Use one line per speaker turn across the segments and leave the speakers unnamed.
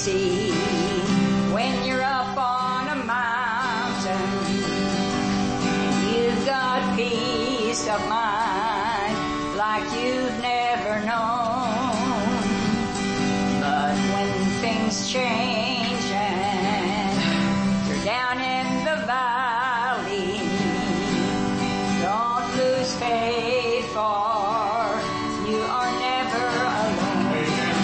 easy when you're up on a mountain. You've got peace of mind like you've never known. But when things change and you're down in the valley, don't lose faith, for you are never alone.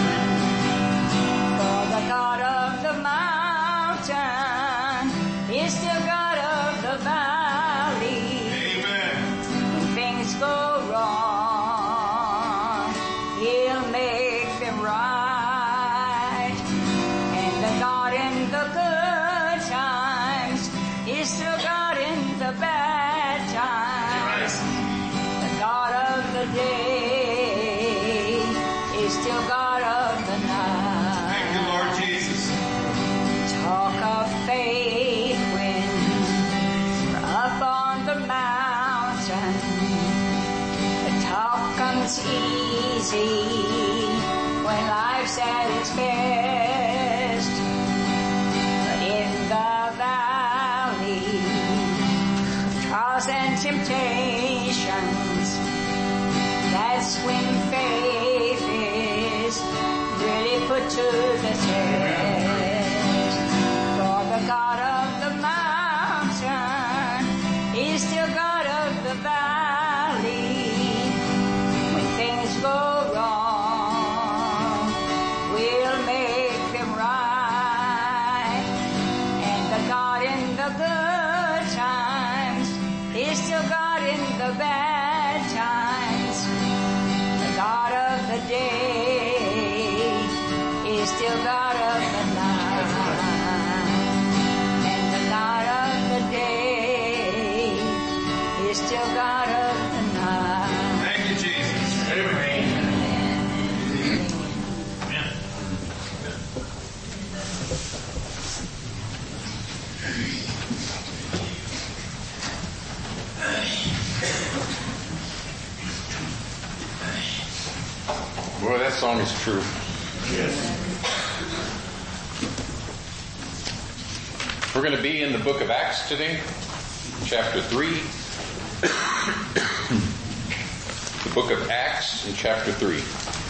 For the God of the mountain is still God of the valley. When things go wrong, He'll make them right. And the God in the good times is still God in the bad times. The God of the day is still God of the night.
Thank you, Lord Jesus.
Talk of faith when we're up on the mountain. The talk comes easy when life's at its best. But in the valley, trials and temptations, that's when faith is really put to the test. For the God of the mountain is still God of the valley. When things go wrong, we'll make them right. And the God in the good times is still God in the bad times. The God of the day is still God of the night. And the God of the day is still God of the night.
Thank you, Jesus. Amen.
Boy, that song is true.
Yes.
We're going to be in the book of Acts today, chapter 3. The book of Acts in chapter 3.